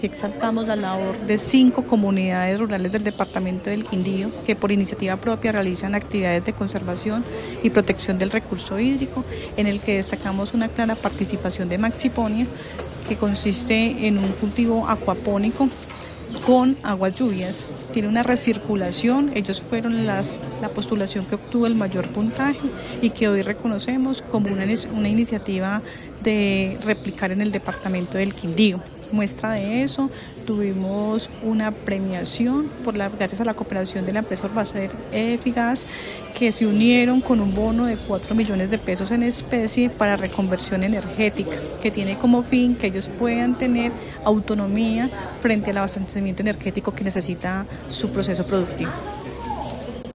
Exaltamos la labor de 5 comunidades rurales del departamento del Quindío que por iniciativa propia realizan actividades de conservación y protección del recurso hídrico, en el que destacamos una clara participación de Maxiponia, que consiste en un cultivo acuapónico con aguas lluvias. Tiene una recirculación, ellos fueron la postulación que obtuvo el mayor puntaje y que hoy reconocemos como una iniciativa de replicar en el departamento del Quindío. Muestra de eso, tuvimos una premiación gracias a la cooperación de la empresa Urbacer Figas, que se unieron con un bono de 4 millones de pesos en especie para reconversión energética, que tiene como fin que ellos puedan tener autonomía frente al abastecimiento energético que necesita su proceso productivo.